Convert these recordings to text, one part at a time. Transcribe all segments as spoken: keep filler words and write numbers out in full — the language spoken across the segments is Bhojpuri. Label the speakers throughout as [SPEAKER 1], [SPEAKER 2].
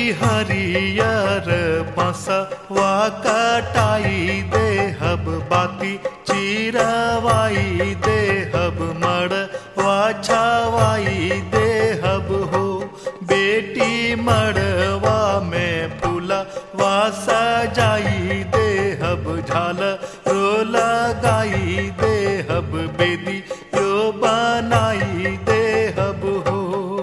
[SPEAKER 1] हरियर बसवा कटाई देहब बाती चिरवाई देहब मड़वा छवाई देहब हो। बेटी मड़वा में फूलवा सजाई देहब झालरो लगाई देहब बेदी यो बनाई देहब हो।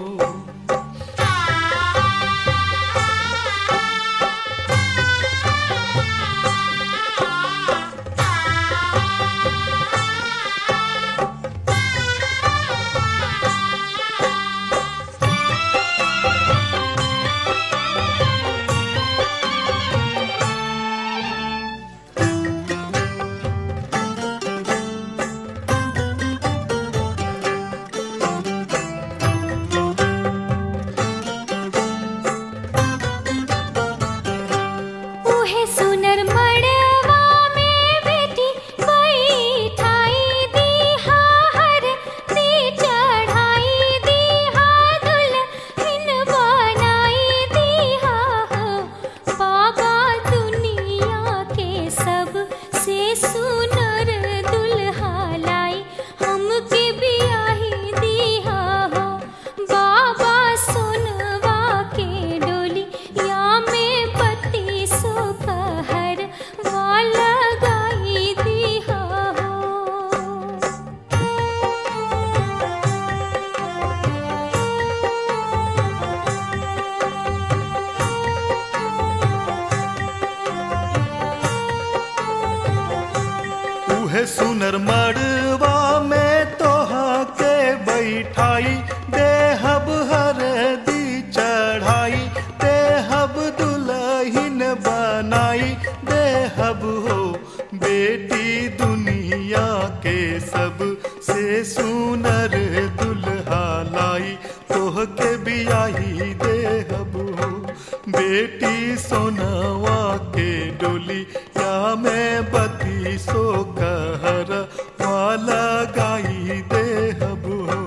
[SPEAKER 1] सुनर मड़वा में तोहा के बैठाई देहब हरदी चढ़ाई देहब दुल्हन बनाई देहब हो। बेटी दुनिया के सब से सुनर दुल्हा लाई तोह के बियाही देहब हो। बेटी सोनवा के डोली या में बती सो कहर वाला गाई देहब हो।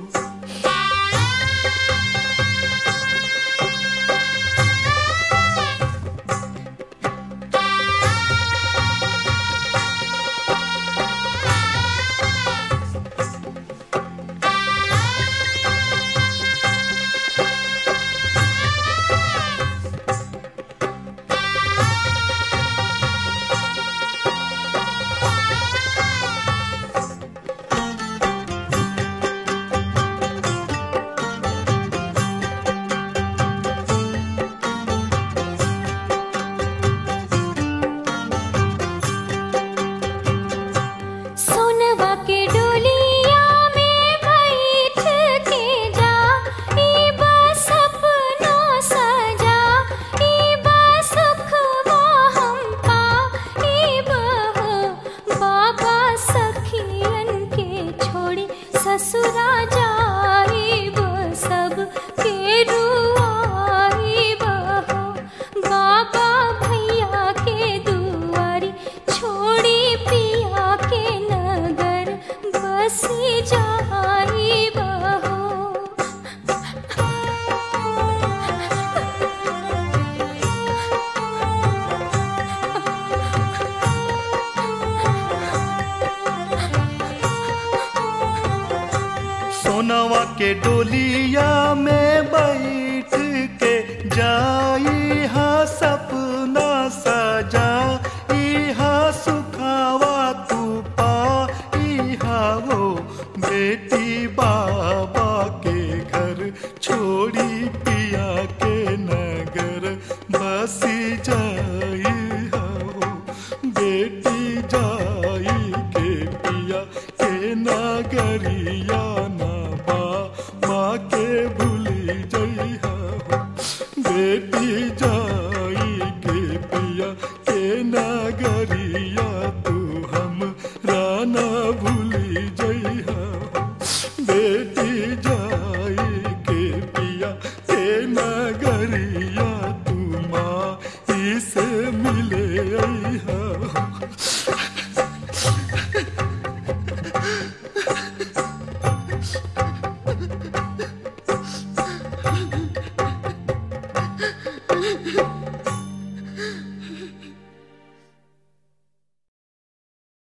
[SPEAKER 1] सोनवा के डोलिया में बैठ के जाई हा सपना सजा इहा सुखावा तू पाई हा हो। बेटी बाबा के घर छोड़ी पिया के नगर बसी जाई हा हो। बेटी जाई के पिया के नगरिया के भूली जइहा हो। बेटी जाई के पिया के नगरिया तू हम राना भूली जइहा हो। बेटी जाई के पिया के नगरिया तू माँ इसे मिले अइहा हो।